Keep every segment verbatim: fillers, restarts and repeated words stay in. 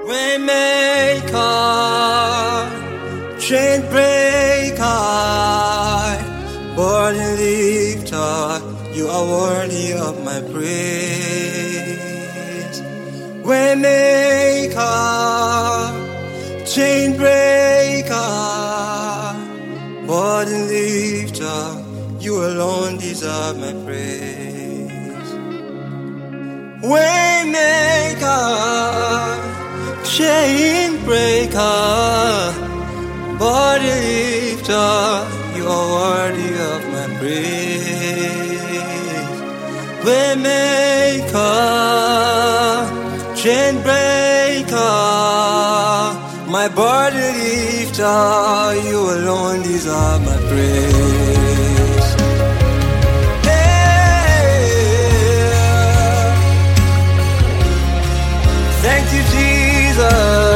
Waymaker, chain breaker, burden lifter, you are worthy of my praise. Waymaker, chain breaker, burden lifter, you alone deserve my praise. Waymaker, chain breaker, body lifter, you are worthy of my praise. Waymaker, chain breaker, my body lifter, you alone deserve my praise. Hey, thank you, Jesus.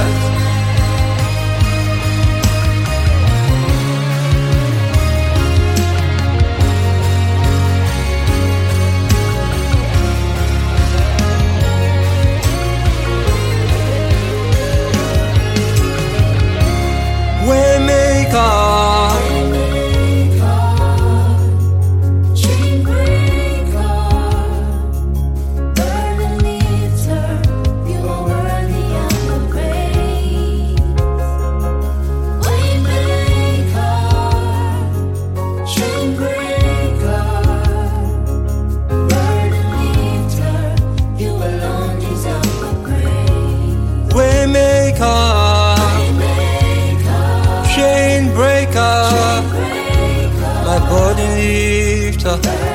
Chain breaker, my body lifter,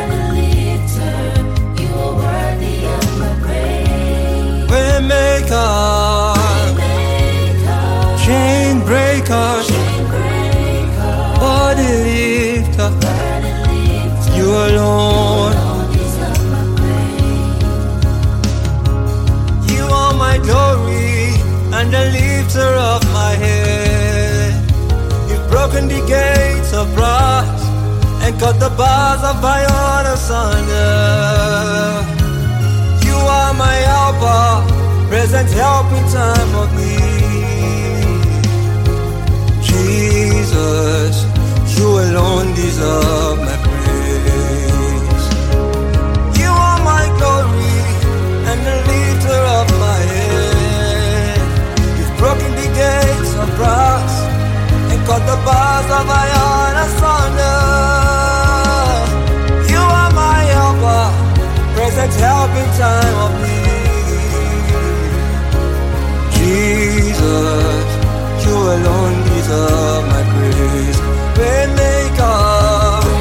you are worthy of my praise. Waymaker, chain breaker, body lifter, you alone. You are my glory and the lifter of my head. You've broken the gates of brass and cut the bars of iron asunder. You are my helper, present help in time of need. Jesus, you alone deserve my praise. You are my glory and the lifter of my head. You've broken the gates of brass and cut the bars of iron asunder. You are my helper, present help in time of need. Jesus, you alone deserve my praise. Waymaker,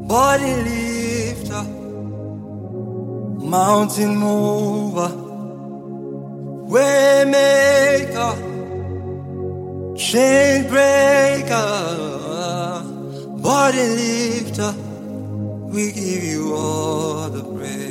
body lifter, mountain mover, way maker, chain breaker, body lifter. We give you all the praise.